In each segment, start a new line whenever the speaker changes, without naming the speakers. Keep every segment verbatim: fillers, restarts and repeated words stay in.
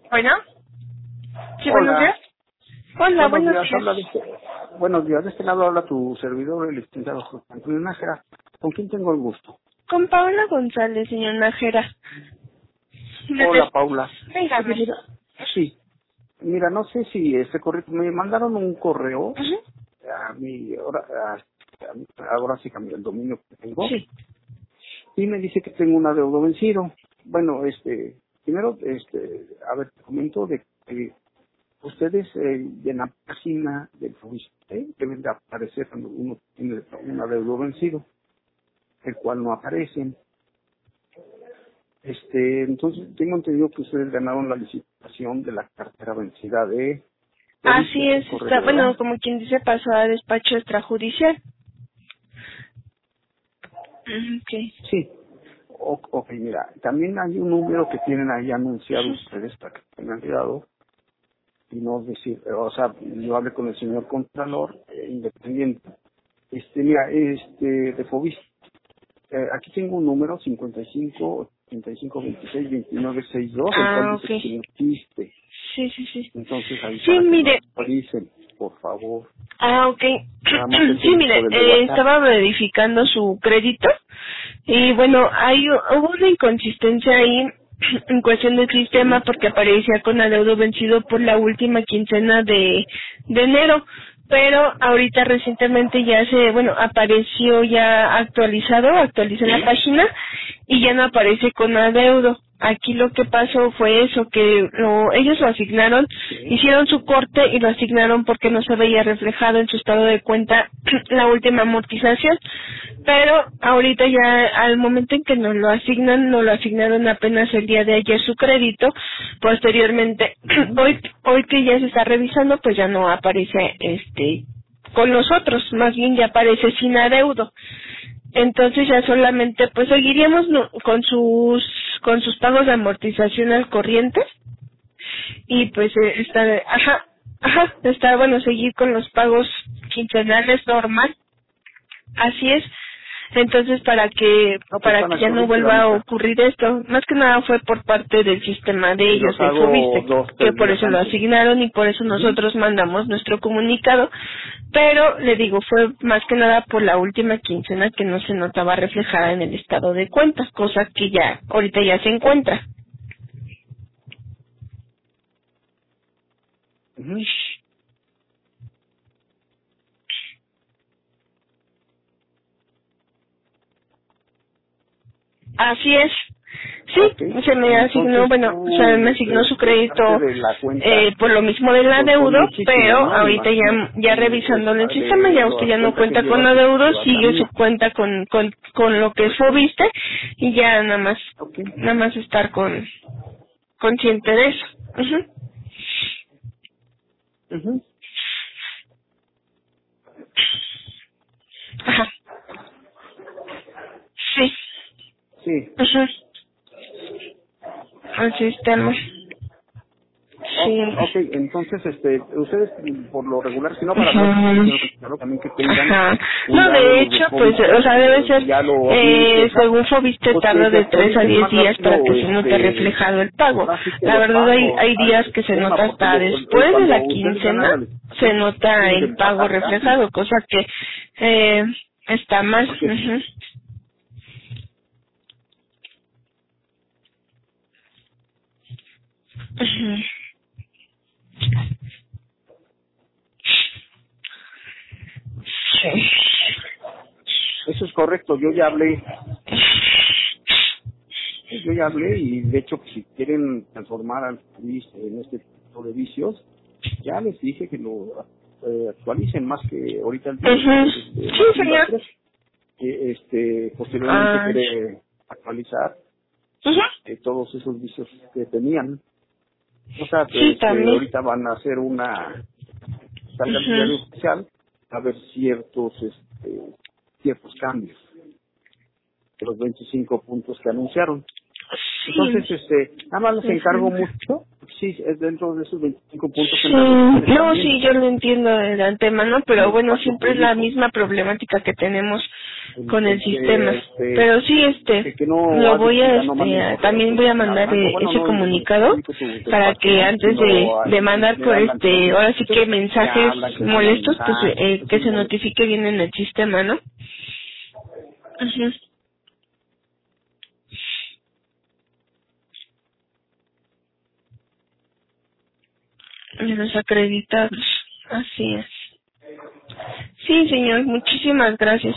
Bueno, sí, buenos
Hola.
días. Hola,
Buenos
buenos
días,
días.
habla de este, buenos días, de este lado habla tu servidor, el licenciado José Antonio Nájera. ¿Con quién tengo el gusto?
Con Paula González, señor Nájera.
Hola, Paula. Oye,
Dígame.
mira, sí, mira, no sé si este correcto, me mandaron un correo,
Ujú.
a mi, ahora, a- a mi- ahora sí cambió el dominio que tengo,
Sí.
y me dice que tengo un adeudo vencido. Bueno, este, primero, este, a ver, te comento de que ustedes eh, en la página del FOBISTE deben de aparecer cuando uno tiene un adeudo vencido, el cual no aparece. Este, entonces tengo entendido que ustedes ganaron la licitación de la cartera vencida de
Así
FOBISTE,
es,
es
está,
correcto,
bueno,
¿verdad?
como quien dice, pasó a despacho extrajudicial. Ujú, ok.
Sí. O- ok, mira, también hay un número que tienen ahí anunciado
Ujú.
ustedes para que tengan cuidado y no decir, eh, o sea, yo hablé con el señor Contralor eh, independiente. Este, mira, este, de FOBISTE. Eh, aquí tengo un número cincuenta y cinco, ochenta y cinco, veintiséis, veintinueve, sesenta y dos, el cual
Ah,
dice
ok.
que no existe.
Sí, sí, sí.
Entonces ahí
Sí,
para que lo
mire.
actualicen, por favor.
Ah, ok.
Nada más es
Sí,
el
mire,
por el de
eh,
WhatsApp.
estaba verificando su crédito y bueno, hay hubo una inconsistencia ahí en cuestión del sistema
Sí,
porque aparecía con adeudo vencido por la última quincena de, de enero, pero ahorita recientemente ya se, bueno, apareció ya actualizado, actualicé la
sí,
página y ya no aparece con adeudo. Aquí lo que pasó fue eso, que lo, ellos lo asignaron,
sí.
hicieron su corte y lo asignaron porque no se veía reflejado en su estado de cuenta la última amortización. Pero ahorita ya al momento en que nos lo asignan, nos lo asignaron apenas el día de ayer su crédito. Posteriormente,
Ujú.
hoy hoy que ya se está revisando, pues ya no aparece este con nosotros, más bien ya aparece sin adeudo. Entonces ya solamente pues seguiríamos no- con sus con sus pagos de amortización al corriente y pues eh, está ajá ajá está bueno seguir con los pagos quincenales normal. Así es. Entonces, para que
No, pues
para
están
que
al
ya no
corriente,
vuelva a
damita.
ocurrir esto, más que nada fue por parte del sistema de
Y
ellos,
los
del
hago
Fobiste,
dos,
que
tres
por
días
eso lo
antes.
asignaron y por eso
Ujú.
nosotros mandamos nuestro comunicado. Pero, le digo, fue más que nada por la última quincena que no se notaba reflejada en el estado de cuentas, cosa que ya, ahorita ya se encuentra.
Ujú.
Así es. Sí,
Ok,
se me asignó,
entonces
bueno, se me
tú
asignó su
este,
crédito
parte de la
eh,
cuenta,
por lo mismo del
pues son
adeudo, pero
muchísimos, ¿no? Me
ahorita
imagino.
ya ya
Y pues
revisando en el sistema,
de
ya usted
la
ya no
cuenta que
cuenta con
llevas,
adeudo,
llevas la
sigue su
mía.
cuenta con, con, con lo que Fobiste y ya nada más,
Ok.
nada más estar con consciente de eso. Ujú.
Ujú.
Ajá. Sí.
Sí.
Ujú. El sistema.
O-
Sí.
ok, entonces, este, ustedes por lo regular, si no para hablar con el
Ajá.
señor Cristiano, también que tengan
Ajá.
un
No,
dado
de
los de
hecho, pues,
Fobiste,
o sea, debe
eh,
ser,
ya lo vi en
eh,
queja,
según Fobiste
pues que
tarda
se
de tres a
actualicen
diez
más
días
rápido,
para que se note
este,
reflejado el pago.
ahora sí que
La
los
verdad, hay,
pagos
hay
al
días que se
sistema,
nota
porque
hasta
lo, eh,
después de
cuando
la
ustedes ganan
quincena,
la
se
licitación,
nota
tienen que
el pago
pagar casi,
reflejado, cosa que eh, está mal.
porque
Ujú. Ujú. Sí.
eso es correcto, yo ya hablé, yo ya hablé y de hecho si quieren transformar al país en este tipo de vicios, ya les dije que lo eh, actualicen más que ahorita el
Ujú.
director este,
Sí,
Martín
señor.
Vázquez, que este posteriormente
Ah,
quiere actualizar
ujú.
eh, todos esos vicios que tenían. O sea, que
Sí,
este,
también.
ahorita van a hacer una salga al
Ujú.
diario oficial a ver ciertos este, ciertos cambios de los veinticinco puntos que anunciaron.
Sí.
Entonces, este, nada más les encargo
Ujú.
mucho sí, es dentro de esos veinticinco puntos.
Sí, no, sí, yo lo entiendo de antemano, pero bueno, siempre es la misma problemática que tenemos con el sistema. Pero sí, este, lo voy a, este, también voy a mandar eh, ese comunicado para que antes de, de mandar por este, ahora sí que mensajes molestos, pues eh, que se notifique bien en el sistema, ¿no? Uh-huh. De los acreditados, así es. Sí, señor, muchísimas gracias.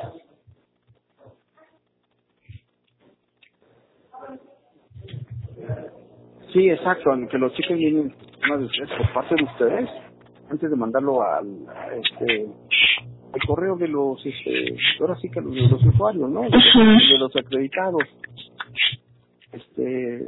Sí, exacto, que los chequen bien una de ustedes, por parte de ustedes, antes de mandarlo al a este al correo de los, este, ahora sí que los, de los usuarios, ¿no? De los,
Uh-huh.
de los acreditados. Este,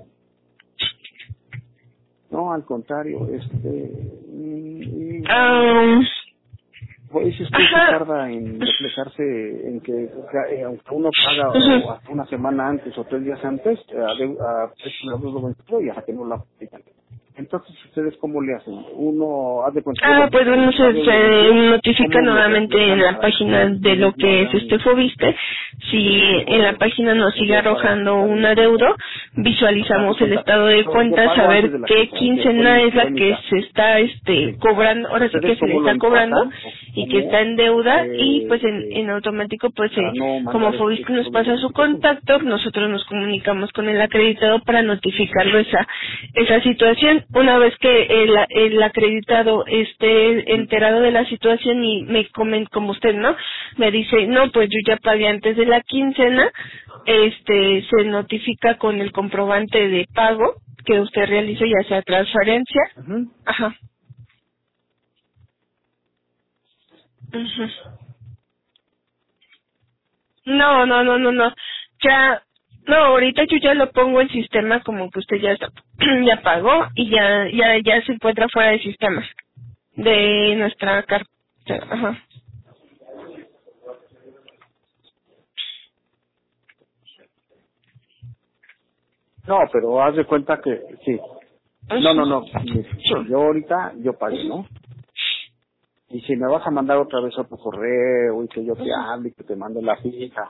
no, al contrario, este, mm,
Um,
pues es que se tarda en reflejarse en que, eh, aunque uno paga
uh-huh.
o hasta una semana antes o tres días antes, eh, a, de, a precio de deuda vencido y hasta que no la aplican. Entonces, ¿ustedes cómo le hacen? Uno, haz de cuenta.
Ah, pues bueno, se, se notifica nuevamente en la página de lo que es este Fobiste. Si en la página nos sigue arrojando un adeudo, visualizamos el estado de cuentas, saber qué quincena es la que se está este cobrando, ahora sí que se le está cobrando y que está en deuda, y pues en, en automático pues eh, como Fobiste nos pasa su contacto, nosotros nos comunicamos con el acreditado para notificarlo esa esa situación. Una vez que el, el acreditado esté enterado de la situación y me comen como usted, ¿no? Me dice, no, pues yo ya pagué antes de la quincena, este, se notifica con el comprobante de pago que usted realice, ya sea transferencia.
Uh-huh.
Ajá. Uh-huh. No, no, no, no, no. Ya, no, ahorita yo ya lo pongo en sistema como que usted ya está, ya pagó y ya, ya, ya se encuentra fuera del sistema de nuestra carta. Ajá.
No, pero haz de cuenta que sí. No, no, no. Yo ahorita, yo pagué, ¿no? Y si me vas a mandar otra vez otro correo y que yo te hable y que te mande la fija.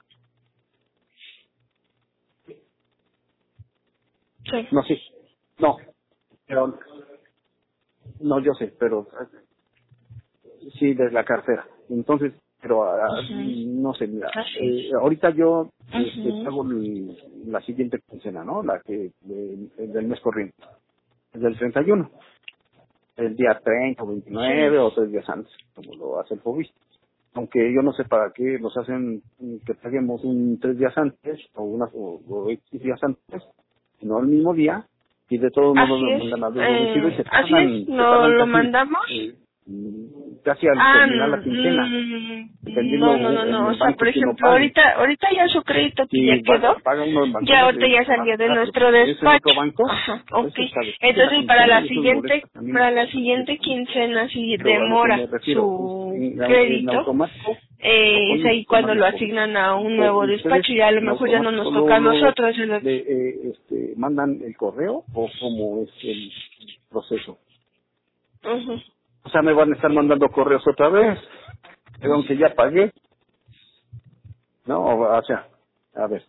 Sí.
No, sí. No. Pero, no, yo sé, pero sí, desde la cartera. Entonces, pero uh-huh. no sé, mira, eh, ahorita yo este, uh-huh. pago el, la siguiente quincena, ¿no? La que de, del mes corriente, es del treinta y uno, el día treinta o veintinueve sí. o tres días antes, como lo hace el Fobiste. Aunque yo no sé para qué nos hacen que paguemos un tres días antes o unas o, o X días antes, sino el mismo día, y de todos modos nos mandan a ver eh, y se tardan,
así es, no lo casi, mandamos.
Eh, casi al ah, terminar la quincena.
No, no, no, no, o sea, por ejemplo, ahorita ahorita ya su crédito que sí, ya quedó, ya ahorita ya salió de nuestro despacho.
Banco?
Ajá, ok. Entonces, para la siguiente, para la siguiente quincena, si demora su crédito, eh, es ahí cuando lo asignan a un nuevo despacho y a lo mejor ya no nos toca a nosotros.
De, eh, este, ¿mandan el correo o cómo es el proceso?
Uh-huh.
O sea, me van a estar mandando correos otra vez, aunque ya pagué. No, o sea, a ver.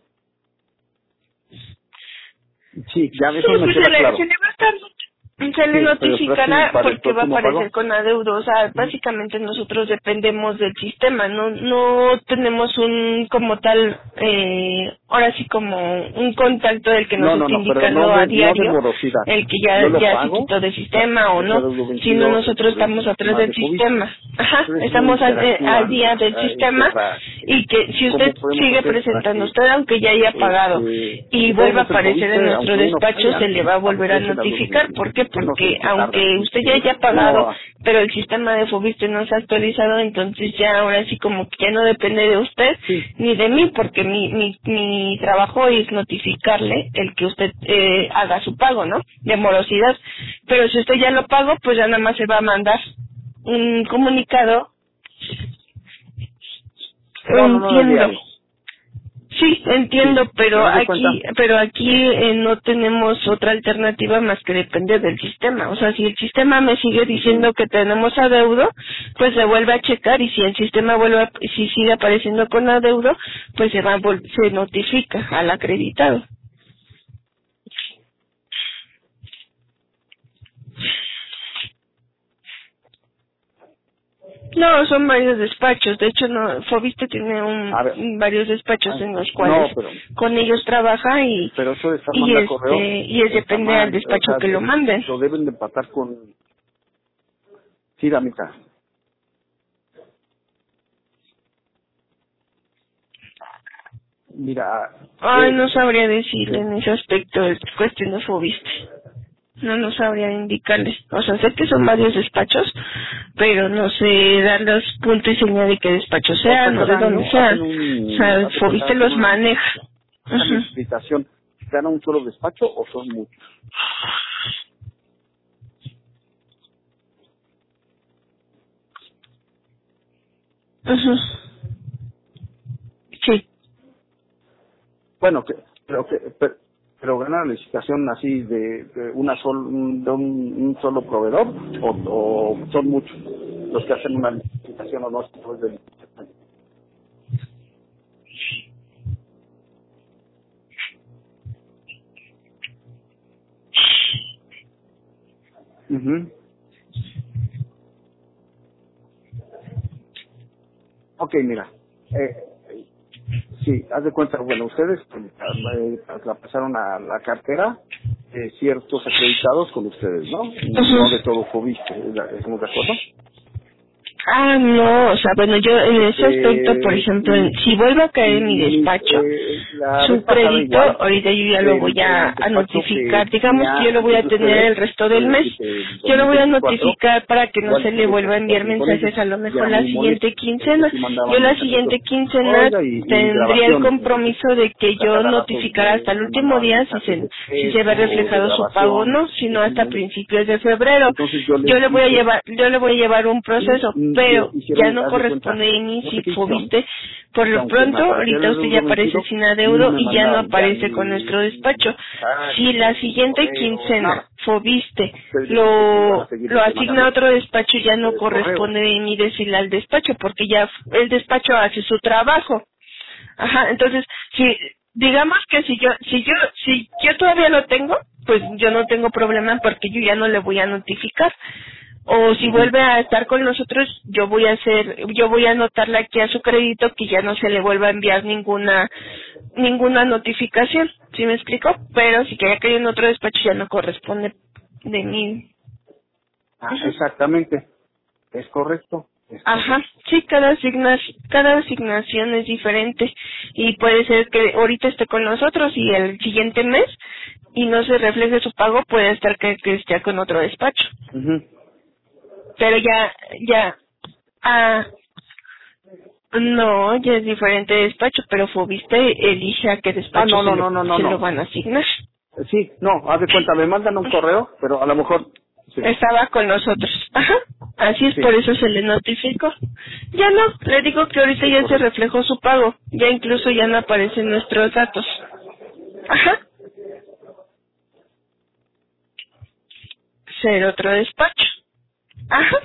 Sí, ya eso
sí,
me
pues
queda
se le,
claro.
Se le va a estar, se le sí, notificará porque va a aparecer con adeudo. O sea, básicamente nosotros dependemos del sistema, no no tenemos un como tal, eh, ahora sí como un contacto del que nos
no, no,
está
no,
indicando
no de,
a diario,
no
el que ya, ya se quitó del sistema o no, sino nosotros estamos atrás del sistema. Ajá, estamos al, eh, al día del sistema y que si usted sigue presentando usted, aunque ya haya pagado y vuelva a aparecer en nuestro despacho, se le va a volver a notificar. ¿Por qué? Porque aunque usted ya haya pagado, pero el sistema de Fobiste no se ha actualizado, entonces ya ahora sí como que ya no depende de usted sí. ni de mí, porque mi, mi, mi trabajo es notificarle el que usted eh, haga su pago, ¿no? De morosidad. Pero si usted ya lo pagó, pues ya nada más se va a mandar un comunicado.
No, no, no,
entiendo. Sí, entiendo,
Sí,
pero
¿te das
aquí,
cuenta?
pero aquí eh, no tenemos otra alternativa más que depender del sistema. O sea, si el sistema me sigue diciendo que tenemos adeudo, pues se vuelve a checar y si el sistema vuelve, a, si sigue apareciendo con adeudo, pues se va, a vol- se notifica al acreditado. No, son varios despachos. De hecho, no, Fobiste tiene
A ver,
un, varios despachos
ah,
en los
no,
cuales
pero,
con ellos trabaja y
pero eso de estar
y
mandando correo
este y es
está
depende del
mal, o
despacho
sea,
que lo
de-
manden.
lo deben de empatar con, sí, damita. Mira,
Ay,
eh,
no sabría decirle en ese aspecto, es cuestión de Fobiste. No, no sabría indicarle. O sea, sé que son varios despachos, pero no sé dar los puntos y señal de qué despacho
o sea,
sean o de
cada
dónde
año
sean.
hacen
O
un,
sea,
hace cuenta,
Fobiste
hacen
los
una,
maneja.
una
Ujú.
licitación. ¿Gana un solo despacho o son muchos?
Ujú. Sí.
Bueno, que, pero que, pero, pero gana la licitación así de, de una sol, un- de un, un solo proveedor o, o son muchos los que hacen una licitación o dos tipos de licitación. Ujú. Ok, mira, eh, sí, haz de cuenta, bueno, ustedes eh, la pasaron a la cartera de ciertos acreditados con ustedes, ¿no? No de
Ujú.
todo Fobiste, ¿estamos de acuerdo?
Ah, no, o sea, bueno, yo en ese aspecto, por
Este,
ejemplo,
y,
en- si vuelve a caer en mi
y,
despacho,
eh, la vez
su
pasada
crédito,
igual,
ahorita yo ya lo voy
el,
a,
el
a
despacho que
notificar, digamos que yo
tenía
lo voy a
antes de
tener
ustedes,
el resto
es
del mes,
decir, el
yo lo voy a
dos mil veinticuatro,
notificar para que no
igual
se le
tuve esta
vuelva a enviar
situación con ellos,
mensajes a lo
y era
mejor la
muy
siguiente
molesto, porque
quincena.
sí
Yo
mandaban
la
mensajitos,
siguiente quincena
oiga, y, y
tendría el
grabaciones, entonces,
compromiso de que
a
yo
cada rato
notificara
me,
hasta el
me
último
mandaban
día si
mensajes
se,
de
si se ve
texto o de
reflejado su pago o
grabación,
no, sino
es muy
hasta
molesto.
principios de febrero.
Entonces yo
Yo
les
le voy a
dije,
llevar, yo le voy a llevar un
y,
proceso,
y
pero
que
ya
hicieron,
no
haz de cuenta,
corresponde de mí
no
si
sé qué hicieron,
Fobiste. Por
que
lo
aunque me
pronto,
aparecía
ahorita
el
usted ya
deudo
aparece
vencido,
sin
no
adeudo
me
y ya no
mandaban ya
aparece con
ni,
nuestro
ni
despacho. Si
mensajes,
la
ni
siguiente
correos,
quincena
nada.
Fobiste
Ustedes dijeron que iban a
lo,
seguir
lo asigna a
mandando
otro despacho, ya no
ustedes correos.
corresponde de mí decirle al despacho, porque ya el despacho hace su trabajo. Ajá, entonces, si, digamos que si yo, si yo, si yo todavía lo tengo, pues yo no tengo problema porque yo ya no le voy a notificar. O si
Ujú.
vuelve a estar con nosotros, yo voy a hacer, yo voy a anotarle aquí a su crédito que ya no se le vuelva a enviar ninguna, ninguna notificación, ¿sí me explico? Pero si queda caído en otro despacho ya no corresponde de mí.
Ah,
Ujú.
exactamente, es correcto, es
Ajá,
correcto.
sí, cada asigna, cada asignación es diferente y puede ser que ahorita esté con nosotros y el siguiente mes y no se refleje su pago, puede estar que, que esté con otro despacho.
Ujú.
Pero ya, ya, ah, no, ya es diferente despacho, pero Fobiste elige a qué
Ah,
despacho
no,
se
no,
lo,
no, no, no,
se lo
no.
van a asignar.
Eh, Sí, no, haz de cuenta, me mandan un correo, pero a lo mejor, sí,
Estaba con nosotros. Ajá. Así es,
sí,
por eso se le notificó. Ya no, le digo que ahorita
es
ya se
correcto.
reflejó su pago. Ya incluso ya no aparecen nuestros datos. Ajá. Ser otro despacho. Ajá.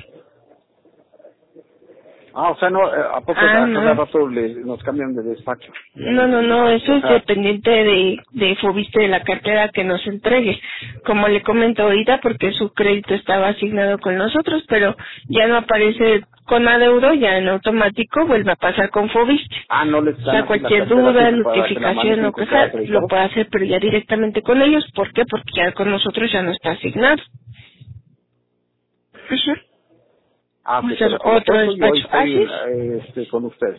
Ah, o sea, no, eh, ¿a poco
Ah,
a cada
no.
rato le, nos cambian de despacho?
No, no, no, eso
O
es
sea,
dependiente de, de Fobiste de la cartera que nos entregue. Como le comento ahorita, porque su crédito estaba asignado con nosotros, pero ya no aparece con adeudo, ya en automático vuelve a pasar con Fobiste.
ah, no les
O sea,
dan así la
cualquier
cartera así
duda,
para que la
notificación
manejen
o
con cada
cosa, lo
acreditado.
puede hacer, pero ya directamente con ellos. ¿Por qué? Porque ya con nosotros ya no está asignado. Ujú.
Ah,
Va
ok,
a ser
pero como
otro
puesto yo hoy
despacho.
estoy
Así
en,
es.
eh, este, con ustedes.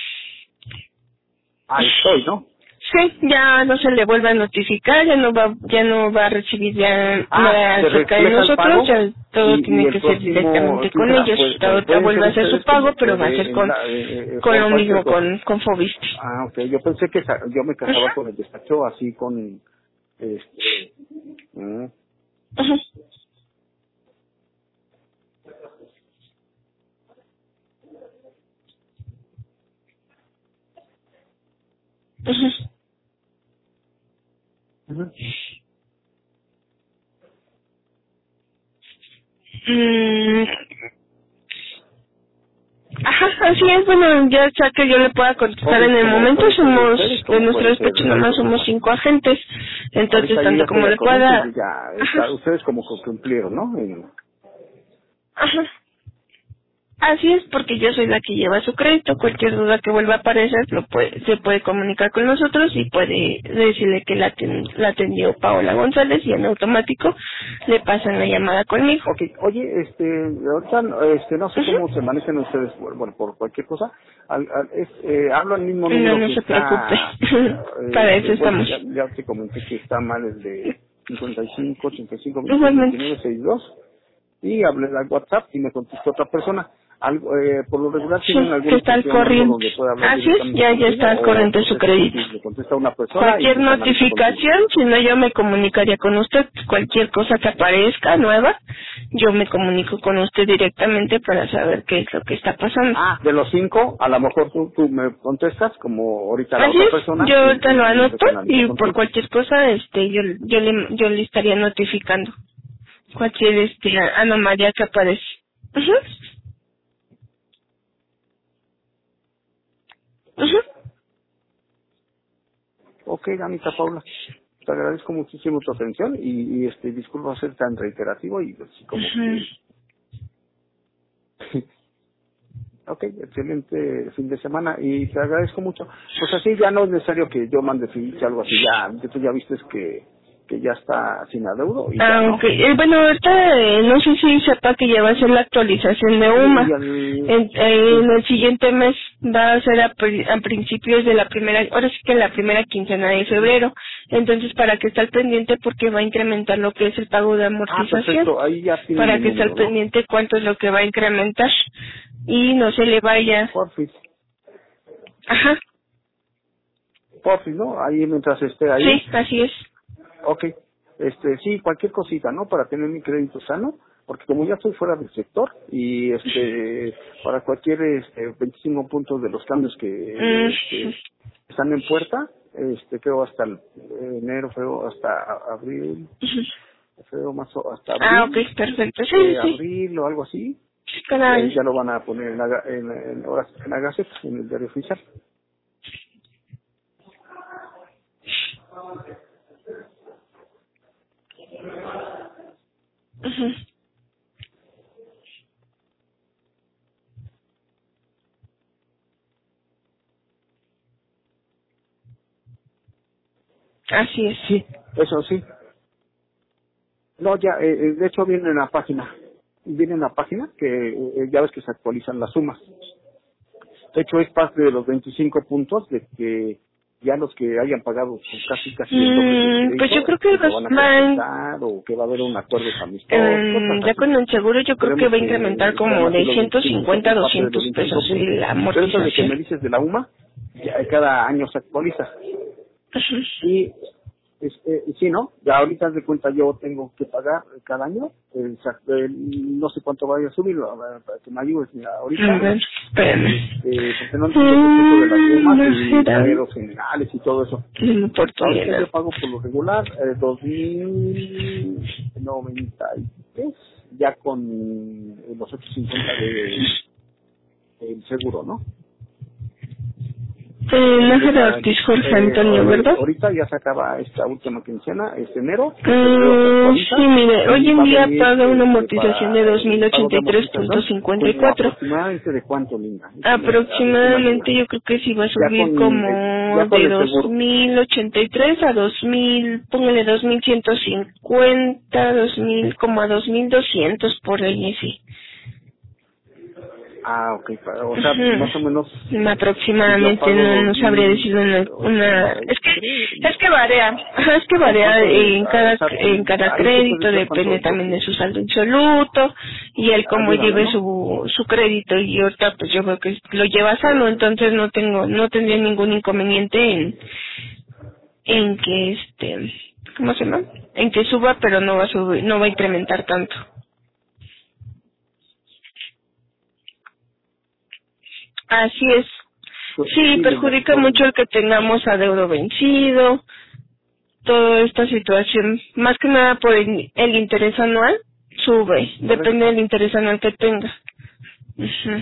Ah, estoy, ¿no?
Sí, ya no se le vuelve a notificar, ya no va, ya no va a recibir ya
Ah,
nada
se
acerca de
refleja el
nosotros,
pago
ya todo
y, y
tiene
el
que ser
próximo
directamente con
quincena
ellos.
pues,
La
pues,
otra
pueden ser
vuelve a hacer su
ustedes
pago,
como
pero va a
puede
ser
en
con,
la, eh, eh,
con
por
lo
cualquier
mismo,
cosa.
con, con Fobiste.
Ah, ok, yo pensé que sa- yo me casaba
Ajá,
con el despacho así con, este, mm,
ajá, ajá. Mm, ajá, así es, bueno, ya sea que yo le pueda contestar
Ok,
en el
¿cómo
momento,
puede ser de
somos,
ustedes?
de
¿Cómo
nuestro
puede ser
despacho
de
nada más
nosotros?
somos cinco agentes, entonces
Ahorita yo ya
tanto
estoy
como
al
le
corriente
pueda,
y ya está,
ajá,
ustedes como que cumplieron, ¿no? En-
ajá. Así es, porque yo soy la que lleva su crédito. Cualquier duda que vuelva a aparecer lo puede, se puede comunicar con nosotros y puede decirle que la, aten- la atendió Paola González y en automático le pasan la llamada conmigo.
Ok, oye, este, ahorita, este, no sé
Ujú.
cómo se manejan ustedes, bueno, bueno, por cualquier cosa, al, al- es, eh, hablo al mismo
No,
número
no
que
se preocupe.
está,
Para
eh,
eso
este, bueno,
estamos.
ya, ya te comenté que está mal el de cincuenta y cinco, ochenta y cinco, veintiséis,
Igualmente.
veintinueve, sesenta y dos, y hablé al WhatsApp y me contestó otra persona. Algo, eh, por lo regular
Sí,
tienen
que
alguna
está al
extensión o algo
corriente.
donde pueda hablar
Así es,
directamente
ya, ya
contigo,
está al
o
corriente su
es así,
crédito.
si le contesta una persona y
Cualquier
se canaliza contigo.
notificación, si no yo me comunicaría con usted. Cualquier cosa que aparezca nueva, yo me comunico con usted directamente para saber qué es lo que está pasando.
Ah, de los cinco, a lo mejor tú, tú me contestas como ahorita la
Así
otra
es,
persona
yo
y,
te lo
y, y se
anoto
canaliza
y por
contigo.
cualquier cosa, este, yo, yo le, yo le estaría notificando cualquier, este, anomalía que aparece. Ujú, ujú.
Ok, Anita Paula, te agradezco muchísimo tu atención y, y este, disculpa ser tan reiterativo y así como
Ujú.
que... Ok, excelente fin de semana y te agradezco mucho. Pues así ya no es necesario que yo mande ficha, algo así, ya, que tú ya viste que, que ya está sin adeudo y ya,
Ah,
¿no?
ok. Eh, bueno, ahorita eh, no sé si sepa que ya va a ser la actualización de
Y,
UMA.
y al...
En, eh,
Sí.
en el siguiente mes va a ser a, pri- a principios de la primera, ahora sí que la primera quincena de febrero. Entonces, para que esté al pendiente porque va a incrementar lo que es el pago de
Ah,
amortización.
perfecto, ahí ya tienen
Para
mi
que esté al
número, ¿no?
pendiente cuánto es lo que va a incrementar. Y no se le vaya.
Porfis,
Ajá.
porfis, ¿no? Ahí mientras esté ahí.
Sí, así es.
Ok, este, sí, cualquier cosita, ¿no? Para tener mi crédito sano, porque como ya estoy fuera del sector y este, para cualquier este, veinticinco puntos de los cambios que
Mm.
este, están en puerta, este, creo hasta el, enero, creo hasta a- abril, creo más o- hasta
Ah, ok,
abril,
perfecto. Sí,
eh,
sí, sí.
abril o algo así,
Cada
eh,
año.
ya lo van a poner en la, ga- en, en, ahora sí, en la Gaceta, en el diario oficial.
Ujú. Así es.
Sí, eso sí. No, ya, eh, eh, de hecho viene en la página, viene en la página que eh, ya ves que se actualizan las sumas. De hecho es parte de los veinticinco puntos de que ya los que hayan pagado pues, casi casi el doble del
Mm, pues yo
crédito,
creo que
pues lo van a
va en,
compensar o que va a haber un acuerdo amistoso,
em,
cosas
ya
así.
con el seguro yo creo que
Esperemos
va a incrementar
que
como
sean así
de
los
ciento
veinticinco,
cincuenta a
es parte de los
doscientos
veinticinco
pesos
puntos.
la
Pero eso de que
amortización.
me dices de la U M A, ya cada año se actualiza.
Ujú.
Y este, sí, ¿no? Ya ahorita de cuenta yo tengo que pagar cada año, el, sa- el- no sé cuánto vaya a subir, a ver, para que me ayudes. Mira,
A
ahorita,
ver, espérame.
este, porque no entiendo qué es eso de las
Mm,
sumas
no
y
será
carreros generales y todo eso.
una
Ahorita
oportunidad.
yo pago por lo regular eh, dos mil noventa y tres, ya con eh, los ochocientos cincuenta de el seguro, ¿no?
Eh, Nájera
Esa,
Ortiz Jorge
eh,
Antonio,
ahori-
¿verdad?
ahorita ya se acaba esta última quincena, este enero, en febrero se
Mm,
actualiza
sí, mire, hoy
y
en
va a
día
venir
paga una
este,
amortización
para
de dos mil
el pago
ochenta
de
y tres punto
amortización
cincuenta y
como
cuatro.
aproximadamente de cuánto, Linda. Échame, a ver si me ayudas.
Aproximadamente yo creo que sí va a
Ya
subir
con, eh,
como
ya con
de
el seguro.
dos mil ochenta y tres a dos mil, póngale dos mil ciento cincuenta, dos mil, como a dos mil doscientos por ahí, sí.
Ah, ok, pa- o sea,
Ujú.
más o menos, si yo
Aproximadamente,
pago
no,
dos
no sabría
mil
decirle una, una,
ochenta y
es que,
tres,
es que varía, ajá, es que
¿con
varía
cuánto de,
en
ah, o
cada,
sea,
en cada
ahí sí puede
crédito,
ser cuánto,
depende también de
porque,
su saldo insoluto, y él cómo
ayúdame,
lleve
¿no?
su, su crédito, y ahorita pues yo creo que lo lleva sano, entonces no tengo, no tendría ningún inconveniente en, en que este, ¿cómo se llama? En que suba, pero no va a subir, no va a incrementar tanto. Así es.
Pues,
Sí,
sí, Linda,
perjudica
por,
mucho el que tengamos adeudo vencido, toda esta situación, más que nada por el, el interés anual, sube, depende del interés anual que tenga. Uh-huh.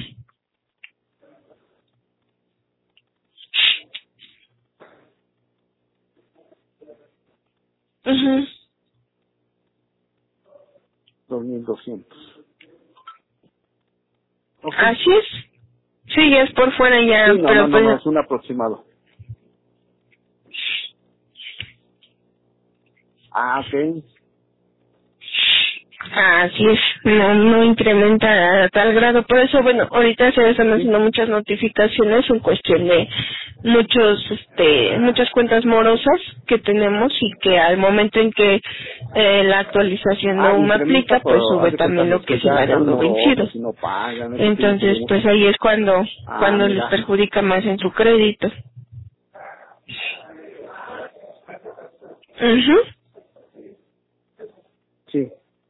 Uh-huh.
dos mil doscientos. Okay.
Así es. Sí, ya es por fuera ya,
sí, no,
pero
no, no,
pues...
no, es un aproximado. Ah, ok.
Así es, no, no incrementa a tal grado. Por eso, bueno, ahorita se están haciendo muchas notificaciones en cuestión de muchos, este, muchas cuentas morosas que tenemos y que al momento en que eh, la actualización
Ah,
no me aplica, pues sube también lo que es el adeudo vencido.
Si no pagan,
Entonces, pues ahí es cuando,
ah,
cuando
mira.
les perjudica más en su crédito. Mhm.
Sí.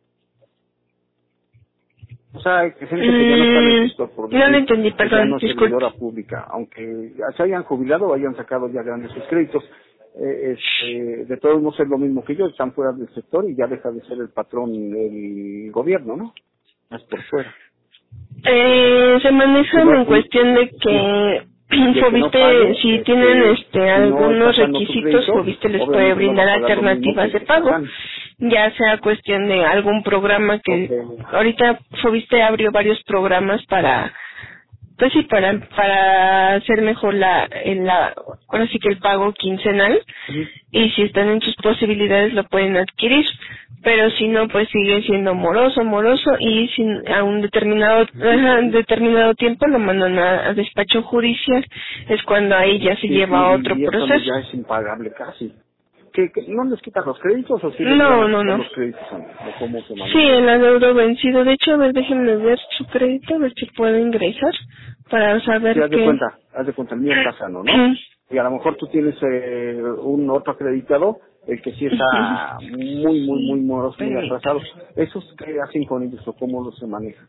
O sea, hay gente que ya no está en el sector por
no lo entendí, perdón,
ya no es
disculpe.
servidora pública, aunque ya se hayan jubilado o hayan sacado ya grandes sus créditos. Eh, este, de todos modos es lo mismo que ellos, están fuera del sector y ya deja de ser el patrón del gobierno, ¿no? Es por fuera.
Eh, se manejan
Igual,
en cuestión de que
de que
Fobiste,
no paguen,
si
este,
tienen este
si no
algunos
estás dando tu
requisitos,
crédito,
Fobiste les puede
obviamente no
brindar
va a pagar lo mismo
alternativas
que
de pago,
pagan.
ya sea cuestión de algún programa que
Okay.
ahorita Fobiste abrió varios programas para, pues sí, para para hacer mejor la, en la ahora sí que el pago quincenal,
Uh-huh.
y si están en sus posibilidades lo pueden adquirir, pero si no, pues sigue siendo moroso, moroso, y sin, a un determinado ajá, determinado tiempo lo mandan a, a despacho judicial, es cuando ahí ya se
Sí,
lleva a
y,
otro
y es cuando
proceso.
ya es impagable casi. ¿Que, que no les quitan los créditos o sí les
No,
van a
no,
quitar
no.
los créditos? ¿O cómo se maneja?
Sí, el adeudo vencido. De hecho, a ver, déjenme ver su crédito, a ver si puedo ingresar para saber
Sí, haz de
que...
cuenta, haz de cuenta, el mío está sano, ¿no? Y a lo mejor tú tienes eh, un otro acreditado, el que sí está muy, muy, muy moroso, muy atrasado. ¿Esos qué hacen con ellos o cómo los se maneja?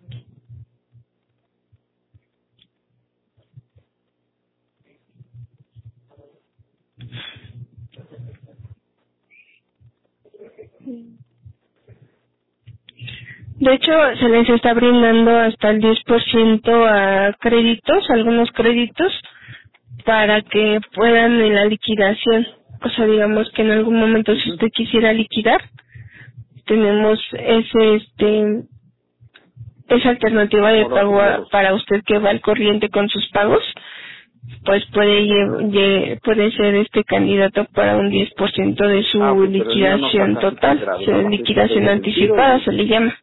De hecho, se les está brindando hasta el diez por ciento a créditos, algunos créditos, para que puedan en la liquidación. O sea, digamos que en algún momento si usted quisiera liquidar, tenemos ese, este, esa alternativa de
Moroso,
pago a-
moroso.
para usted que va al corriente con sus pagos, pues puede lle- lle- puede ser este candidato para un diez por ciento de su
Ah, ok, pero el mío no
liquidación
está casi tan
total,
grave,
se-
nada más es
liquidación
adeudo vencido
anticipada
y...
se le llama.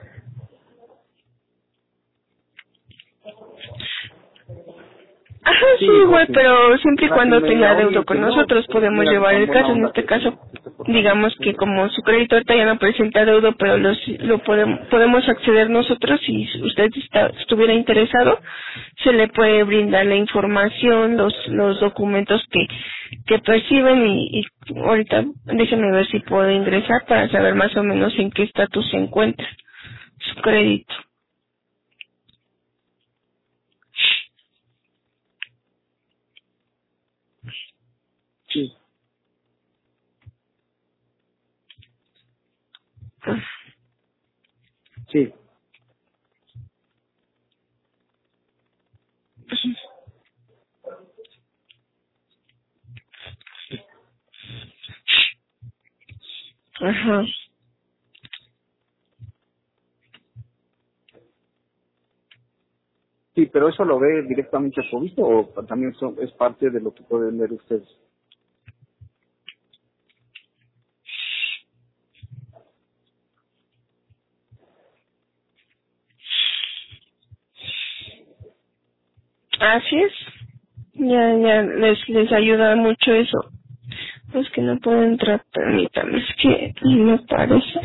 Ajá, sí,
Sí, igual
igual,
sí.
pero siempre y
Para que
cuando
me
tenga
oye,
deuda
que
con
no,
nosotros
pues
podemos
mira,
llevar
tan
el
buena
caso. En
onda
este
que
caso,
que esté portando.
digamos que como su crédito ahorita ya no presenta deuda, pero los, lo podemos, podemos acceder nosotros, si usted está, estuviera interesado, se le puede brindar la información, los los documentos que que perciben y, y ahorita déjenme ver si puedo ingresar para saber más o menos en qué estatus se encuentra su crédito.
Sí, sí.
Ajá.
Sí, pero eso lo ve directamente Fobiste o también son, es parte de lo que pueden ver ustedes.
Así es. Ya, ya, les, les ayuda mucho eso. Es que no puedo entrar, permítame, es que no me parece.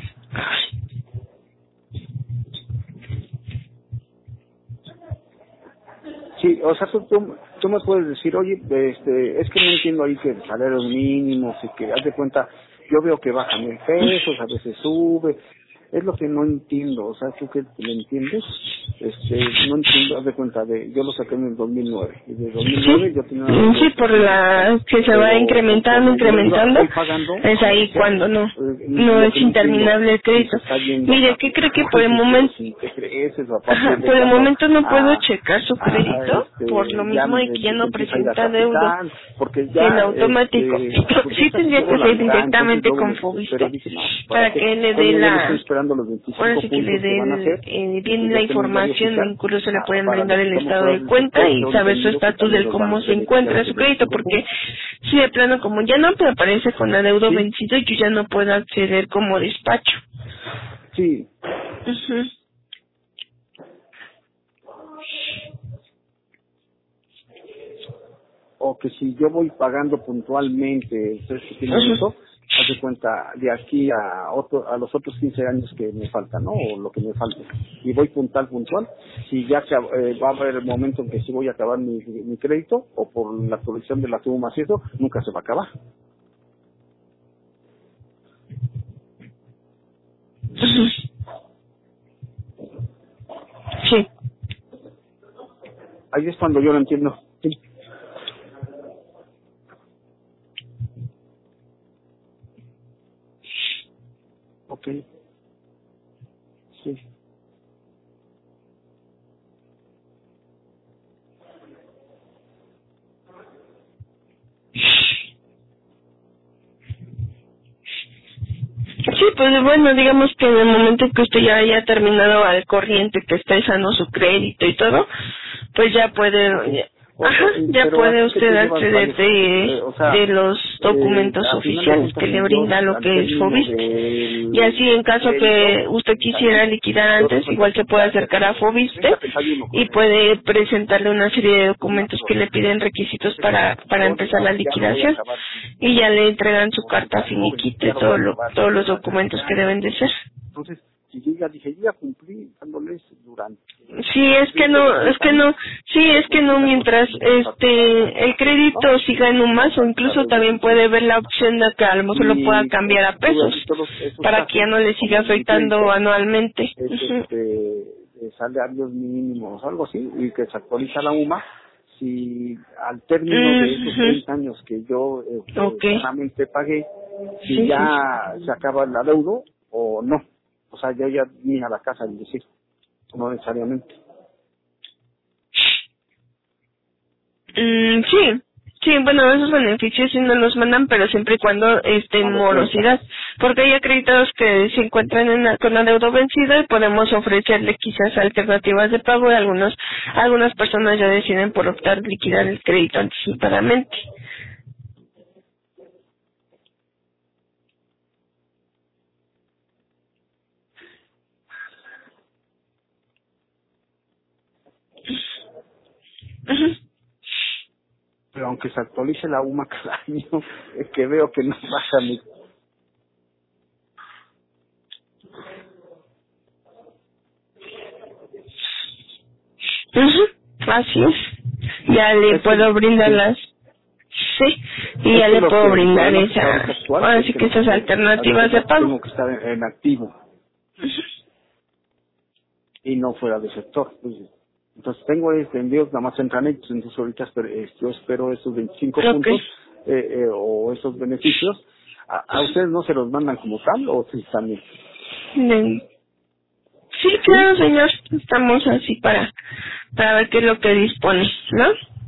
Sí, o sea, tú, tú, tú me puedes decir, oye, este, es que no entiendo ahí que salarios mínimos y que, haz de cuenta, yo veo que bajan mil pesos, a veces sube, es lo que no entiendo, o sea, tú que me entiendes, este, no entiendo, haz de cuenta, de, yo lo saqué en el dos mil nueve, y de dos mil nueve
Sí,
yo tenía una
sí, por la que se va incrementando, incrementando, es ahí cuando no, no es interminable el crédito. Mire, ¿qué cree que por el momento, ajá, por el momento no puedo checar su crédito, por lo mismo de que ya no presenta deuda en automático? Sí tendría que ser directamente con Fobiste para que le dé la, ahora sí que le dé el, eh, bien la información, incluso le pueden brindar el estado de cuenta y saber su estatus de cómo se encuentra su crédito, porque si de plano como ya no me aparece con adeudo vencido, yo ya no puedo acceder como despacho.
Sí.
Uh-huh.
O que si yo voy pagando puntualmente, entonces si tiene
Uh-huh.
eso, haz de cuenta, de aquí a otro, a los otros quince años que me faltan, ¿no? O lo que me falte. Y voy puntual, puntual. Si ya que, eh, va a haber el momento en que sí voy a acabar mi, mi crédito, o por la colección de las sumas y eso, nunca se va a acabar.
Uh-huh. Sí.
Ahí es cuando yo lo entiendo. Sí. Ok. Sí.
Sí, pues bueno, digamos que en el momento que usted ya haya terminado al corriente, que esté sano su crédito y todo, pues ya puede, ya, ajá, ya puede usted acceder de, eh, o sea, de los documentos eh, oficiales que le brinda lo que es Fobiste. Y así en caso que usted quisiera liquidar antes, igual se puede acercar a Fobiste y puede presentarle una serie de documentos que le piden requisitos para para empezar la liquidación y ya le entregan su carta finiquite, todo lo, todos los documentos que deben de ser.
Entonces, si yo ya dije, yo ya cumplí dándoles durante.
Sí, es que no, es que no, sí, es que no, mientras este el crédito siga en un más, o incluso también puede ver la opción de que a lo mejor lo pueda cambiar a pesos, para que ya no le siga afectando anualmente.
Este, salarios mínimos, algo así, y que se actualiza la U M A. Si al término de esos treinta años que yo eh,
okay.
solamente pagué, si sí, ya sí. se acaba el adeudo o no. O sea, yo ya vine a la casa, es decir, no necesariamente.
Mm, sí, sí, bueno, esos beneficios sí nos los mandan, pero siempre y cuando estén en morosidad, porque hay acreditados que se encuentran en la, con adeudo vencido y podemos ofrecerle quizás alternativas de pago y algunos, algunas personas ya deciden por optar liquidar el crédito anticipadamente. Uh-huh.
Pero aunque se actualice la U M A cada año, es que veo que no baja mi...
Uh-huh. Así es. Ya le es puedo que, brindar sí. las... Sí, y ya le puedo brindar esa... Ahora sí que esas alternativas de pago.
Tengo que estar en, en activo. Uh-huh. Y no fuera de sector. Pues, entonces tengo este envíos, nada más entran ellos, entonces ahorita espero, eh, yo espero esos veinticinco okay. puntos eh, eh, o esos beneficios. ¿A, ¿A ustedes no se los mandan como tal o sí también?
Sí, sí, claro, señor. Estamos así para para ver qué es lo que dispone, ¿no?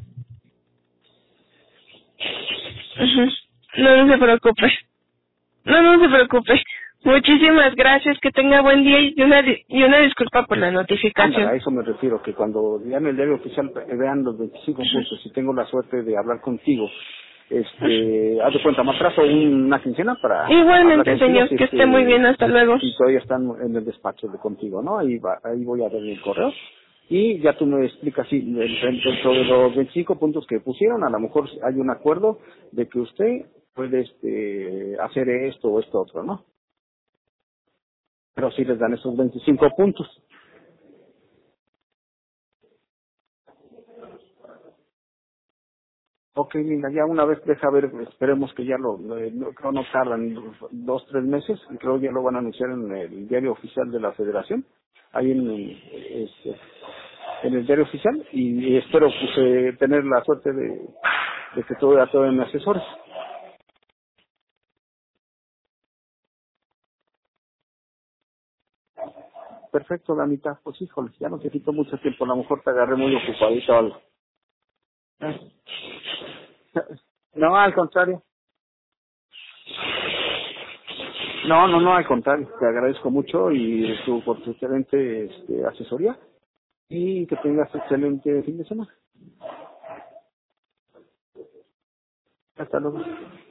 Uh-huh. No, no se preocupe. No, no se preocupe. Muchísimas gracias, que tenga buen día y una y una disculpa por la notificación.
Ándale, a eso me refiero, que cuando vean el diario oficial vean los veinticinco puntos, si tengo la suerte de hablar contigo, este, haz de cuenta, más trazo una quincena para...
Igualmente, señor, que esté muy bien, hasta luego.
Si todavía están en el despacho de contigo, ¿no? Ahí, va, ahí voy a ver el correo. Y ya tú me explicas si dentro de los veinticinco puntos que pusieron, a lo mejor hay un acuerdo de que usted puede este, hacer esto o esto otro, ¿no? Pero sí les dan esos veinticinco puntos. Ok, Linda, ya una vez deja ver, esperemos que ya lo, lo- no, creo no tardan dos, tres meses, y creo ya lo van a anunciar en el diario oficial de la Federación, ahí en, este, en el diario oficial, y, y espero pues eh, tener la suerte de, de que todo a todo en asesores. Perfecto, Danita, pues híjole, ya no te quito mucho tiempo, a lo mejor te agarré muy ocupadito o algo. No, al contrario. No, no, no, al contrario. Te agradezco mucho y tu, por tu excelente este, asesoría y que tengas excelente fin de semana. Hasta luego.